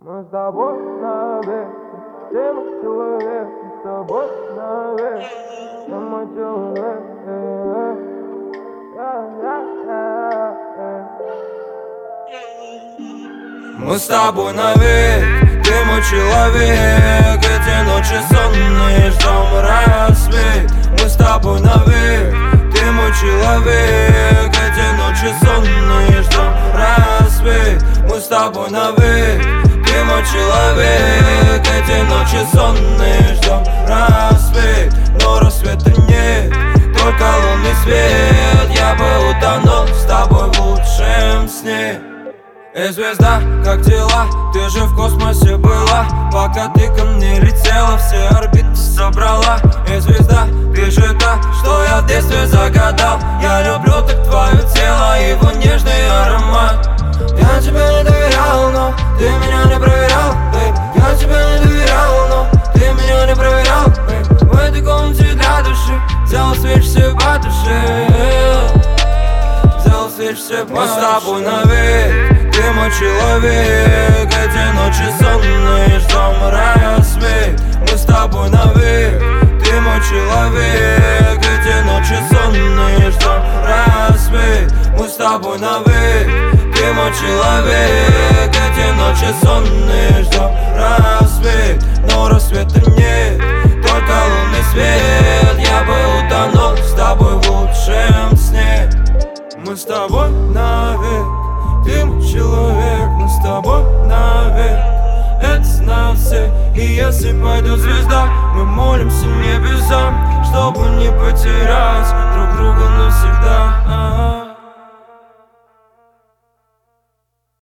Мы с тобой навек, ты мой человек, мы с тобой навек, ты мой человек. Мы с тобой навек, ты мой человек. Эти ночи сонные, ждем рассвет. Мы с тобой навек, ты мой человек. Эти ночи сонные, ждем рассвет. Мы с тобой навек, ты мой человек. Эти ночи сонные, ждем рассвет. Но рассвета нет, только лунный свет. Я бы утонул с тобой в лучшем сне. Эй, звезда, как дела? Ты же в космосе была, пока ты ко мне летела, все орбиты собрала. Эй, звезда, ты же та, что я в детстве загадал. Я люблю так твое тело, его нежный аромат. Я тебе не доверял, но ты меня не проверял, бейб. Я тебе не доверял, но ты меня не проверял, бейб. В этой комнате для души взял свечи все по душе. Взял свечи все по душе. Мы с тобой навек, ты мой человек. Эти ночи сонные, ждем рассвет. Мы с тобой навек, ты мой человек. Эти ночи сонные, ждем рассвет. Мы с тобой навек, ты мой человек. Эти ночи сонные, ждем рассвет. Но рассвета нет, только лунный свет. Я бы утонул с тобой в лучшем сне. Мы с тобой навек, ты мой человек. Мы с тобой навек, это знают все. И если пойдет звезда, мы молимся небесам, чтобы не потерять друг друга навсегда.